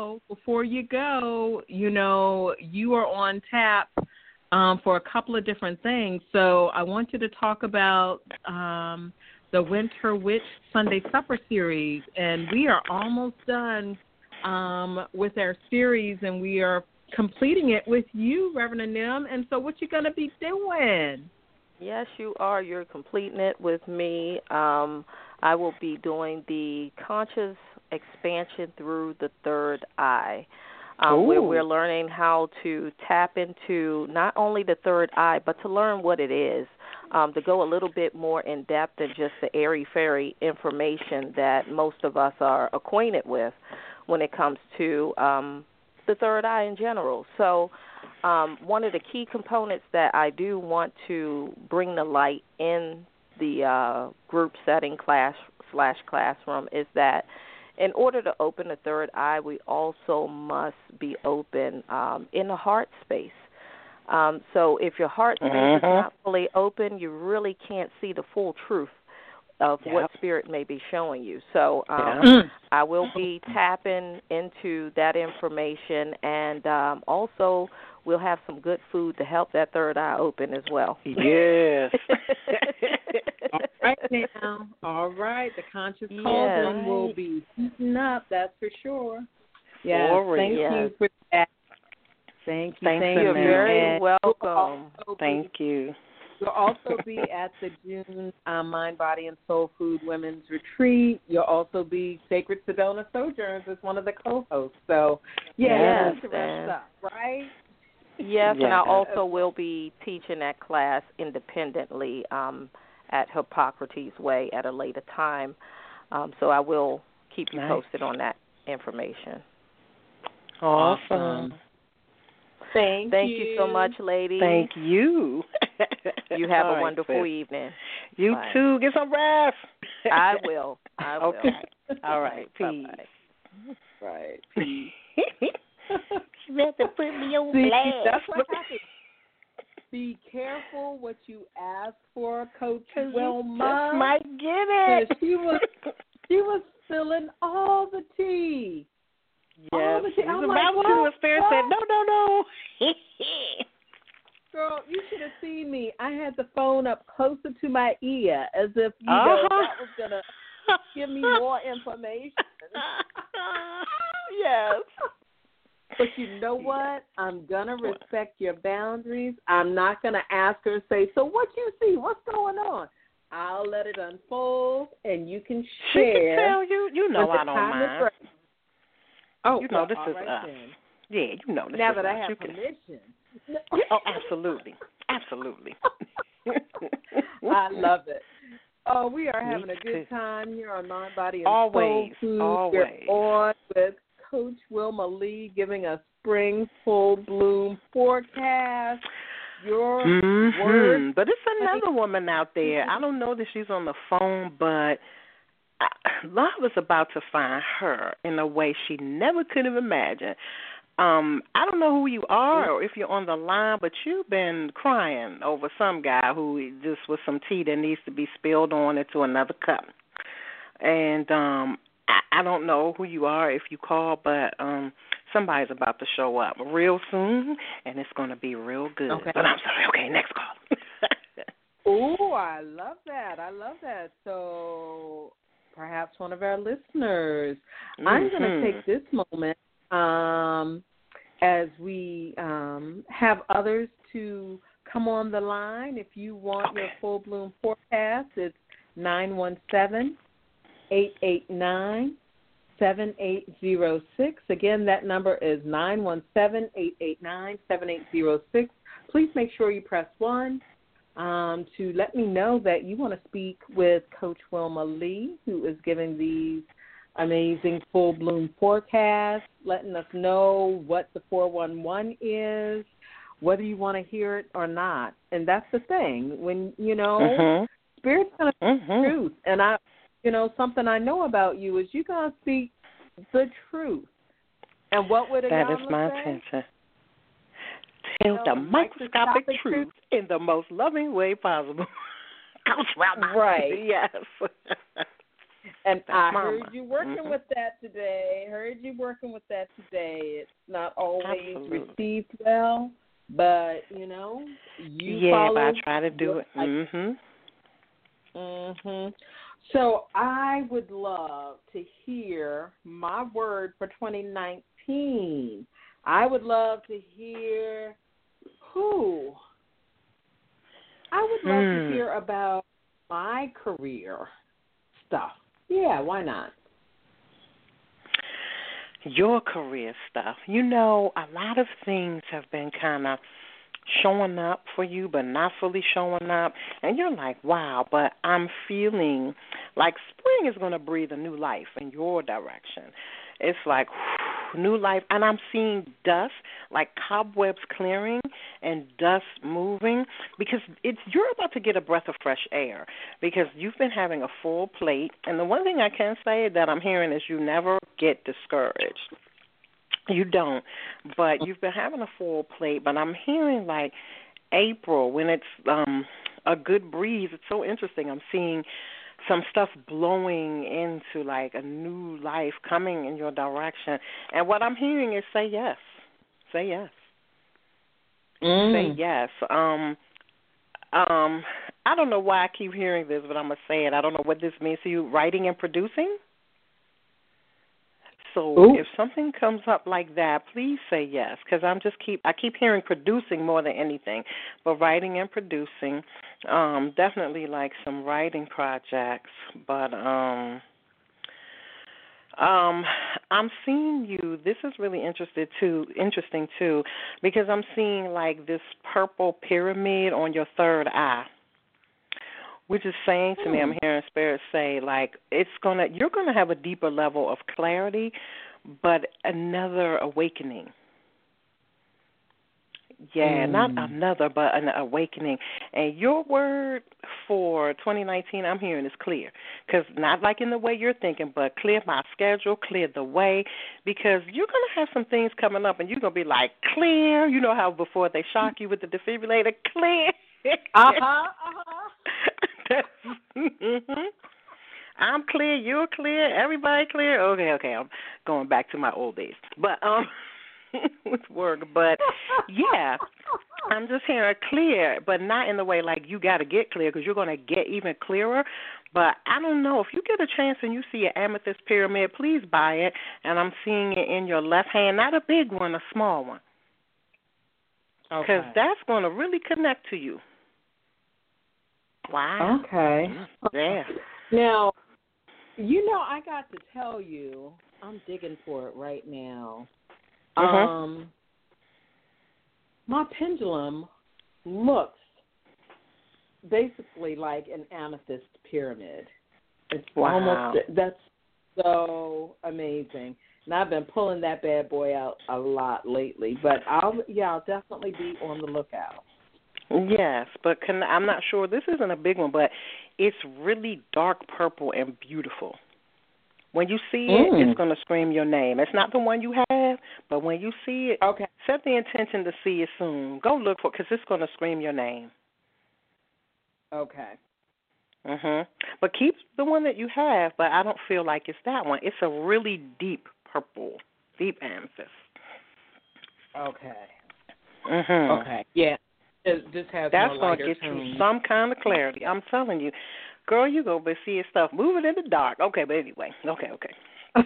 go, you know, you are on tap for a couple of different things. So I want you to talk about the Winter Witch Sunday Supper series, and we are almost done with our series, and we are completing it with you, Reverend Anem. And so what you going to be doing? Yes, you are. You're completing it with me. I will be doing the conscious expansion through the third eye, where we're learning how to tap into not only the third eye, but to learn what it is, to go a little bit more in depth than just the airy-fairy information that most of us are acquainted with when it comes to the third eye in general. So one of the key components that I do want to bring to light in the group setting classroom is that in order to open the third eye, we also must be open in the heart space. So if your heart space is not fully open, you really can't see the full truth of what Spirit may be showing you. So I will be tapping into that information, and also we'll have some good food to help that third eye open as well. Yes. All right. The conscious cauldron will be heating up, that's for sure. Yes, thank you for that. Thank you. You're very welcome. Thank you. You'll also be at the June Mind, Body, and Soul Food Women's Retreat. You'll also be Sacred Sedona Sojourns as one of the co-hosts. So, rest up, right? Yes, and I also will be teaching that class independently at Hippocrates Way at a later time. So I will keep you posted on that information. Awesome. Thank you so much, ladies. Thank you. You have a wonderful evening. You too. Get some rest. I will. Okay. All right. Peace. Bye-bye. Right. Peace. You have to put me on blast. That's what happens. Be careful what you ask for, Coach Wilma. You might get it. She was spilling all the tea. Yes. I'm like, the Spirit said, no. Girl, you should have seen me. I had the phone up closer to my ear as if that was going to give me more information. Yes. But you know what? I'm going to respect your boundaries. I'm not going to ask her, say, so what you see? What's going on? I'll let it unfold, and you can share. She can tell you. You know I don't mind. Right. Oh, you know this is right us. Then. Yeah, you know this now is that us. I have you permission. Oh, absolutely. Absolutely. I love it. Oh, we are having a good time here on Mind, Body, and Always. Soul Food. Always. We're on with Coach Wilma Lee giving us spring full bloom forecast. Your word. But it's another woman out there. I don't know that she's on the phone, but love is about to find her in a way she never could have imagined. I don't know who you are or if you're on the line, but you've been crying over some guy who just was some tea that needs to be spilled on into another cup. And I don't know who you are if you call, but somebody's about to show up real soon, and it's going to be real good. Okay. But I'm sorry. Okay, next call. Oh, I love that. I love that. So perhaps one of our listeners. I'm going to take this moment as we have others to come on the line. If you want your full bloom forecast, it's 917-889-7806. Again, that number is 917-889-7806. Please make sure you press 1 to let me know that you want to speak with Coach Wilma Lee, who is giving these amazing full bloom forecasts, letting us know what the 411 is, whether you want to hear it or not. And that's the thing. When, Spirit's going to speak the truth. And something I know about you is you're going to speak the truth. And what would that is my say? intention. Tell the microscopic truth in the most loving way possible. Coach Wilma. Right. Yes. And That's I Mama. heard you working with that today. It's not always received well, but, you but follow. I try to do it. So I would love to hear my word for 2019. I would love to hear who. I would love to hear about my career stuff. Yeah, why not? Your career stuff. A lot of things have been kind of showing up for you but not fully showing up. And you're like, wow, but I'm feeling like spring is going to breathe a new life in your direction. It's like new life. And I'm seeing dust, like cobwebs clearing and dust moving because you're about to get a breath of fresh air because you've been having a full plate. And the one thing I can say that I'm hearing is you never get discouraged. You don't. But you've been having a full plate. But I'm hearing like April when it's a good breeze. It's so interesting. I'm seeing some stuff blowing into like a new life coming in your direction. And what I'm hearing is say yes. Say yes. Say yes. I don't know why I keep hearing this, but I'm going to say it. I don't know what this means to you. Writing and producing? So if something comes up like that, please say yes, because I keep hearing producing more than anything, but writing and producing, definitely like some writing projects. But I'm seeing you. This is really interesting too, because I'm seeing like this purple pyramid on your third eye. Which is saying to me, I'm hearing Spirit say, like, you're gonna have a deeper level of clarity, but another awakening. Yeah, not another, but an awakening. And your word for 2019, I'm hearing is clear, because not like in the way you're thinking, but clear my schedule, clear the way, because you're gonna have some things coming up, and you're gonna be like, clear. You know how before they shock you with the defibrillator, clear. I'm clear, you're clear, everybody clear. Okay, I'm going back to my old days. But with work, but yeah, I'm just hearing clear, but not in the way like you got to get clear because you're going to get even clearer. But I don't know. If you get a chance and you see an amethyst pyramid, please buy it. And I'm seeing it in your left hand, not a big one, a small one. Because that's going to really connect to you. Wow. Okay. Yeah. Now, you know, I got to tell you, I'm digging for it right now. My pendulum looks basically like an amethyst pyramid. It's almost, that's so amazing. And I've been pulling that bad boy out a lot lately. But I'll definitely be on the lookout. Yes, but I'm not sure. This isn't a big one, but it's really dark purple and beautiful. When you see it, it's going to scream your name. It's not the one you have, but when you see it, set the intention to see it soon. Go look for it because it's going to scream your name. Okay. But keep the one that you have, but I don't feel like it's that one. It's a really deep purple, deep amethyst. Okay. Okay. Yeah. This has That's going to get you some kind of clarity. I'm telling you. Girl, you go but see your stuff moving in the dark. Okay, but anyway. Okay. I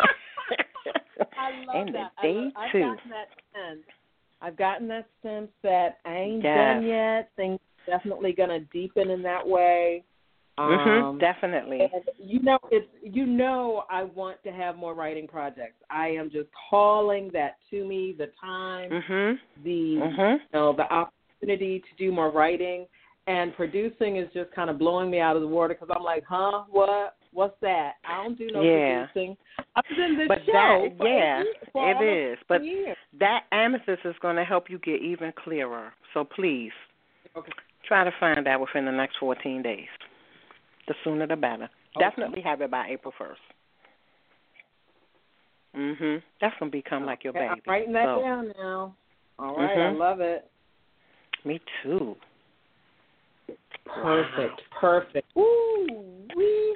love and that. I've gotten that sense. I've gotten that sense that I ain't done yet. Things definitely going to deepen in that way. Definitely. And I want to have more writing projects. I am just calling that to me, the time, the opportunity to do more writing, and producing is just kind of blowing me out of the water because I'm like, what's that? I don't do no producing. I've been this show. It is. But that amethyst is going to help you get even clearer. So please try to find that within the next 14 days. The sooner the better. Definitely have it by April 1st. That's going to become like your baby. I'm writing that down now. All right, I love it. Me too. Perfect. Ooh-wee.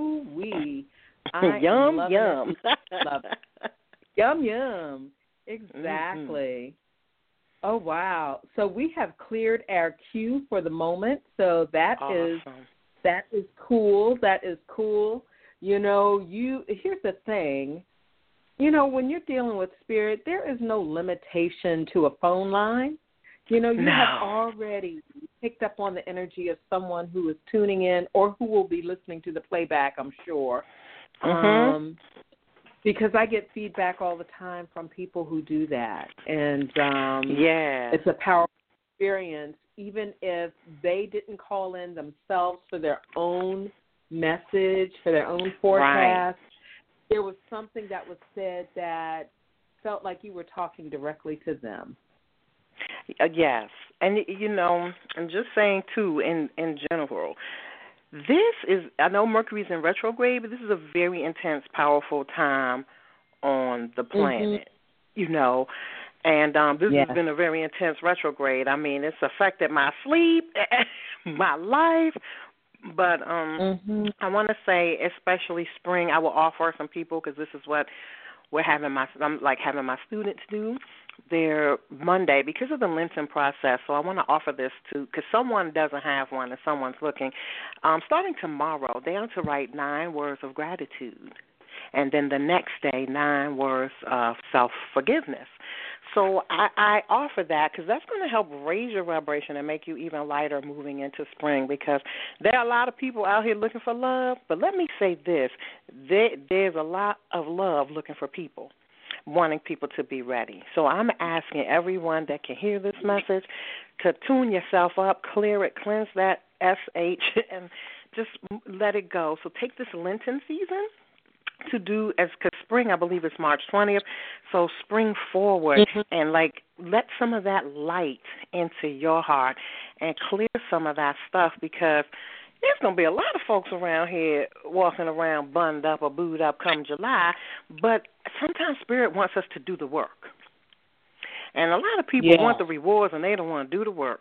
Yum. Love it. Yum. Exactly. Oh, wow. So we have cleared our queue for the moment. So that is cool. That is cool. You know, here's the thing. You know, when you're dealing with spirit, there is no limitation to a phone line. You know, you have already picked up on the energy of someone who is tuning in or who will be listening to the playback, I'm sure. Because I get feedback all the time from people who do that. And it's a powerful experience, even if they didn't call in themselves for their own message, for their own forecast. There was something that was said that felt like you were talking directly to them. Yes. And, you know, I'm just saying, too, in general, this is, I know Mercury's in retrograde, but this is a very intense, powerful time on the planet, you know. And this has been a very intense retrograde. I mean, it's affected my sleep, my life. But I want to say, especially spring, I will offer some people, because this is what I'm having my students do. They're Monday because of the Lenten process. So I want to offer this to, because someone doesn't have one and someone's looking. Starting tomorrow, they are to write 9 words of gratitude. And then the next day, 9 words of self-forgiveness. So I offer that because that's going to help raise your vibration and make you even lighter moving into spring, because there are a lot of people out here looking for love. But let me say this, there's a lot of love looking for people, wanting people to be ready. So I'm asking everyone that can hear this message to tune yourself up, clear it, cleanse that SH, and just let it go. So take this Lenten season to do, because spring, I believe, is March 20th, so spring forward and, let some of that light into your heart and clear some of that stuff, because there's going to be a lot of folks around here walking around bunned up or booed up come July, but sometimes Spirit wants us to do the work. And a lot of people want the rewards and they don't want to do the work.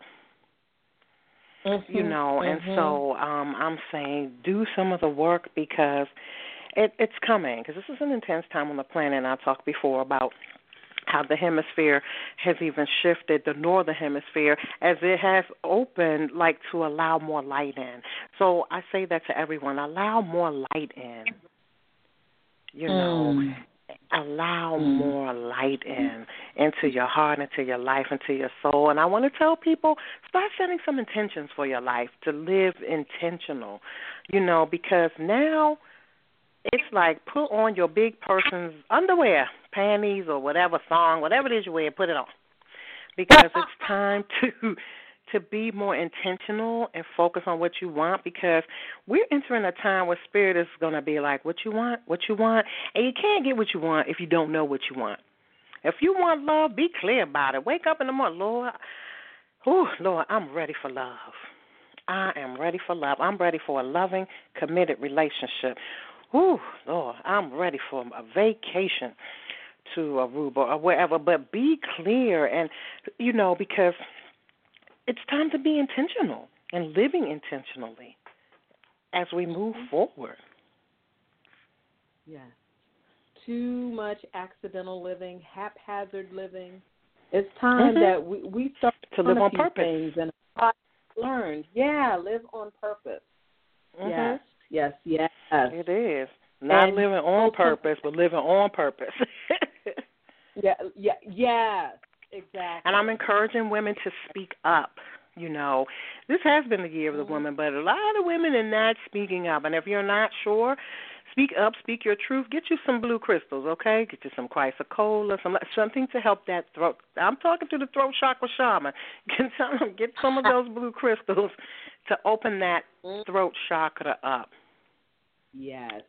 You know, and so I'm saying do some of the work, because it's coming, because this is an intense time on the planet, and I talked before about how the hemisphere has even shifted, the northern hemisphere, as it has opened, like, to allow more light in. So I say that to everyone, allow more light in, you know. Allow more light into your heart, into your life, into your soul. And I want to tell people, start setting some intentions for your life, to live intentional, you know, because now it's like put on your big person's underwear, panties, or whatever thong, whatever it is you wear, put it on. Because it's time to be more intentional and focus on what you want, because we're entering a time where Spirit is going to be like, what you want, and you can't get what you want if you don't know what you want. If you want love, be clear about it. Wake up in the morning, Lord, I'm ready for love. I am ready for love. I'm ready for a loving, committed relationship. Lord, I'm ready for a vacation to Aruba or wherever, but be clear and, you know, because it's time to be intentional and living intentionally as we move forward. Yes. Too much accidental living, haphazard living. It's time that we start to live on purpose. Things and learn. Yeah, live on purpose. Yes. It is. Not living on purpose, but living on purpose. Yes, exactly. And I'm encouraging women to speak up. You know, this has been the year of the woman, but a lot of women are not speaking up. And if you're not sure, speak up, speak your truth. Get you some blue crystals, okay? Get you some chrysocolla, something to help that throat. I'm talking to the throat chakra shaman. Get some of those blue crystals to open that throat chakra up. Yes.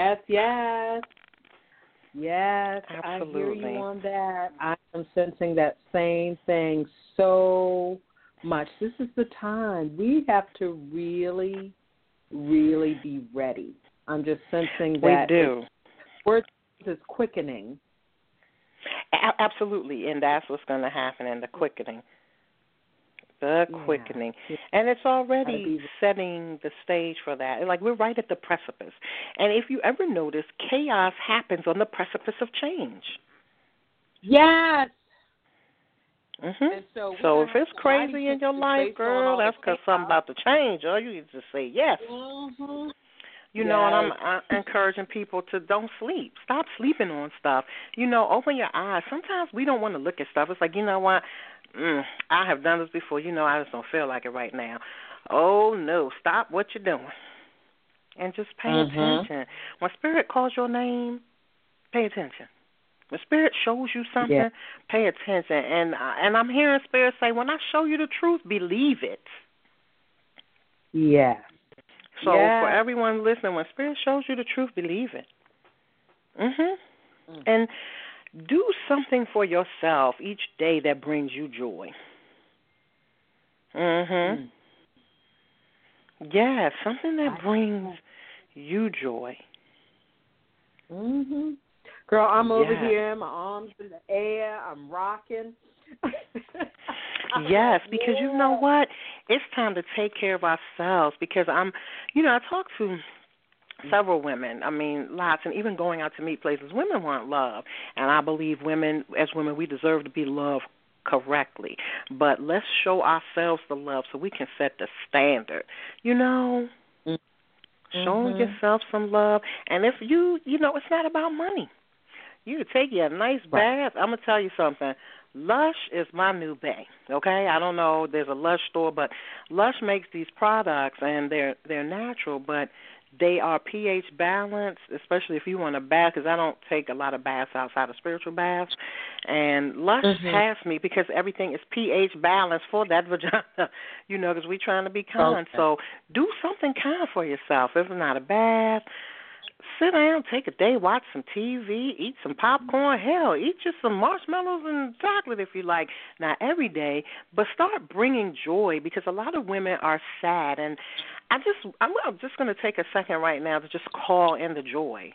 Absolutely. I hear you on that. I am sensing that same thing so much. This is the time. We have to really, really be ready. I'm just sensing that. We do. It's quickening. Absolutely, and that's what's going to happen in the quickening. Quickening. And it's already setting the stage for that. Like, we're right at the precipice. And if you ever notice, chaos happens on the precipice of change. Yes. And so if it's crazy in your life, girl, that's because something about to change. Or you need to say yes. You know, and I'm encouraging people to don't sleep. Stop sleeping on stuff. You know, open your eyes. Sometimes we don't want to look at stuff. It's like, you know what? I have done this before. You know, I just don't feel like it right now. Oh, no. Stop what you're doing and just pay attention. When Spirit calls your name, pay attention. When Spirit shows you something, pay attention. And I'm hearing Spirit say, when I show you the truth, believe it. Yeah. So for everyone listening, when Spirit shows you the truth, believe it. And do something for yourself each day that brings you joy. Yeah, something that brings you joy. Girl, I'm over here, my arms in the air, I'm rocking. Yes, because you know what? It's time to take care of ourselves, because I talk to several women, lots, and even going out to meet places, women want love. And I believe as women, we deserve to be loved correctly. But let's show ourselves the love so we can set the standard, you know? Showing yourself some love. And if it's not about money. You could take you a nice bath. I'm going to tell you something. Lush is my new bae, okay? I don't know. There's a Lush store, but Lush makes these products, and they're natural, but they are pH balanced, especially if you want a bath, because I don't take a lot of baths outside of spiritual baths. And Lush has me because everything is pH balanced for that vagina, because we're trying to be kind. So do something kind for yourself. If it's not a bath, sit down, take a day, watch some TV, eat some popcorn. Hell, eat just some marshmallows and chocolate if you like. Not every day, but start bringing joy, because a lot of women are sad. And I'm just going to take a second right now to just call in the joy,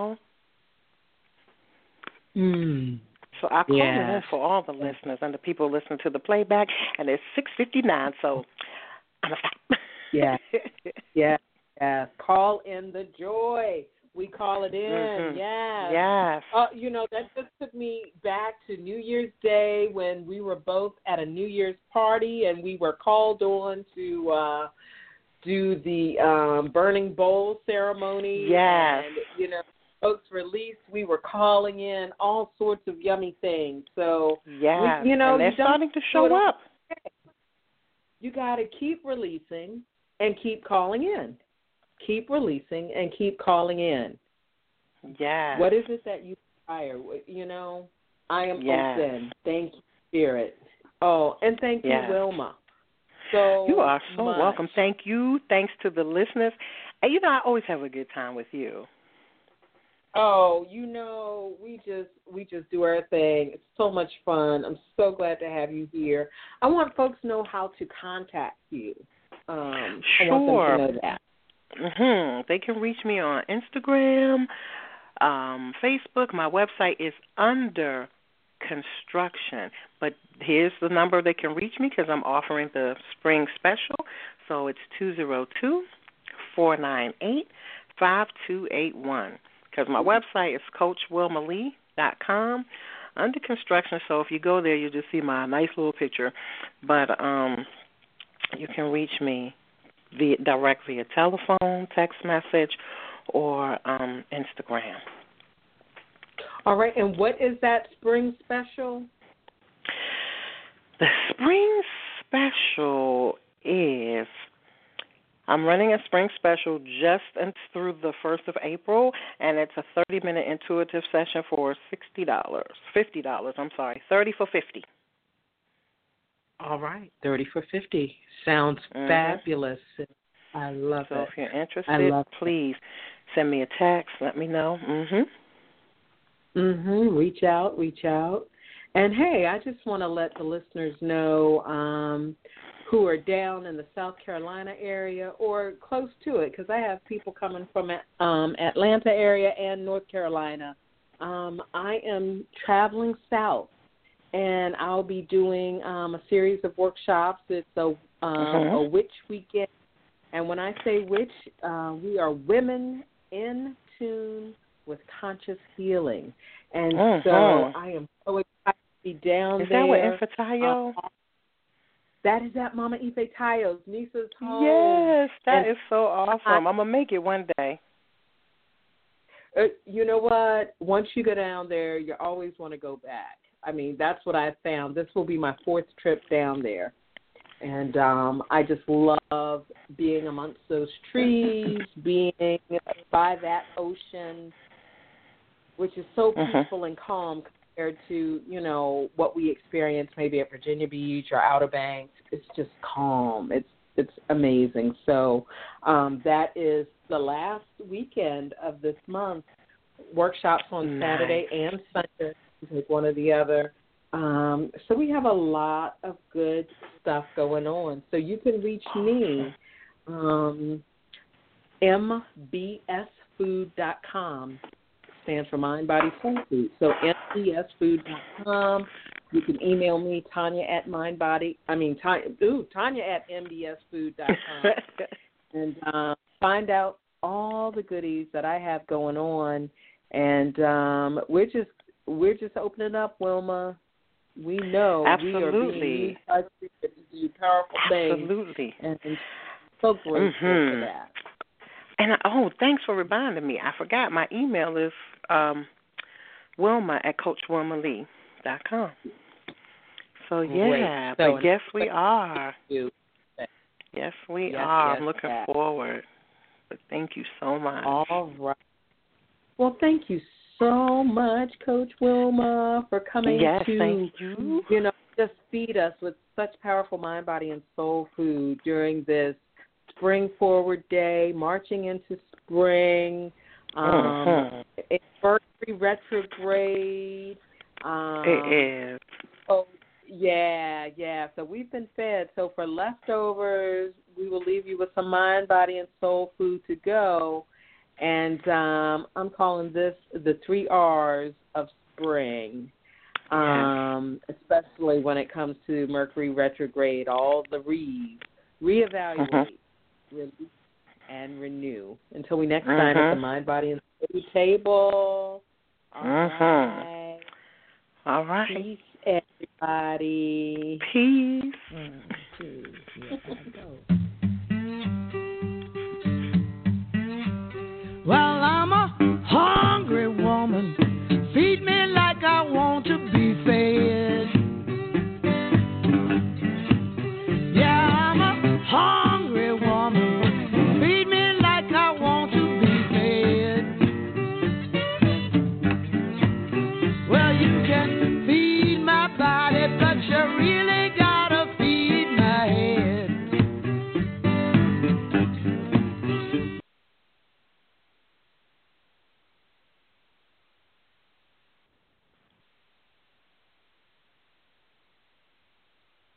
So I call it in for all the listeners and the people listening to the playback, and it's 6:59, so I'm going to stop. Yeah. Call in the joy. We call it in. Yes. Yes. You know, that just took me back to New Year's Day when we were both at a New Year's party and we were called on to do the burning bowl ceremony. Yes. And, you know, folks released, we were calling in all sorts of yummy things. So, yes. you know, and they're starting to show up. You got to keep releasing and keep calling in. Keep releasing and keep calling in. Yes. What is it that you desire? You know, I am open. Thank you, Spirit. Oh, and thank you, Wilma. So you are so much. welcome. Thank you. Thanks to the listeners. And, you know, I always have a good time with you. Oh, you know, we just do our thing. It's so much fun. I'm so glad to have you here. I want folks to know how to contact you. I want them to know that. They can reach me on Instagram, Facebook. My website is under construction, but here's the number they can reach me because I'm offering the spring special. So it's 202-498-5281 because my website is CoachWilmaLee.com. Under construction, so if you go there, you'll just see my nice little picture. But you can reach me direct via telephone, text message, or Instagram. All right, and what is that spring special? The spring special is, I'm running a spring special just through the 1st of April, and it's a 30-minute intuitive session for $50. I'm sorry, 30 for $50. All right, 30 for $50. Sounds fabulous. I love it. So if you're interested, please send me a text. Let me know. Reach out. And, hey, I just want to let the listeners know who are down in the South Carolina area or close to it, because I have people coming from Atlanta area and North Carolina. I am traveling south, and I'll be doing a series of workshops. It's a witch weekend. And when I say witch, we are women in tune with conscious healing. And so I am so excited to be down there. Is that with Ifetayo? That is at Mama Ifetayo's, Nisa's home. Yes, that is so awesome. I'm going to make it one day. You know what? Once you go down there, you always want to go back. I mean, that's what I found. This will be my 4th trip down there. And I just love being amongst those trees, being by that ocean, which is so peaceful and calm compared to, you know, what we experience maybe at Virginia Beach or Outer Banks. It's just calm. It's amazing. So that is the last weekend of this month. Workshops on Saturday and Sunday. You take one or the other. So we have a lot of good stuff going on. So you can reach me, mbsfood.com. Stands for Mind, Body, Soul Food. So mbsfood.com. You can email me, Tanya at mbsfood.com. And find out all the goodies that I have going on. And we're just opening up, Wilma. We know we are being used by Spirit to do powerful things. Absolutely. And so grateful for that. And, thanks for reminding me. I forgot my email is Wilma at CoachWilmaLee.com. So, yeah, but yes, we are. Yes, we are. I'm looking forward. But thank you so much. All right. Well, thank you so much, Coach Wilma, for coming thank you. Just feed us with such powerful mind, body, and soul food during this Spring Forward Day, marching into spring, Mercury retrograde. It is. Oh, yeah. So we've been fed. So for leftovers, we will leave you with some mind, body, and soul food to go. And I'm calling this the 3 R's of spring, especially when it comes to Mercury retrograde, all the reevaluate, release, and renew. Until we next time at the Mind, Body, and Soul table. All right. All right. Peace, everybody. Peace. One, two, 3, 4, 5, go.